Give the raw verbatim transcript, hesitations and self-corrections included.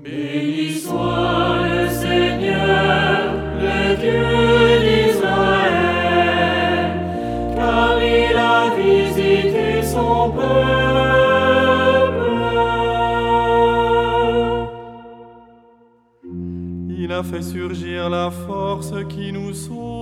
Béni soit le Seigneur, le Dieu d'Israël, car il a visité son peuple. Il a fait surgir la force qui nous sauve.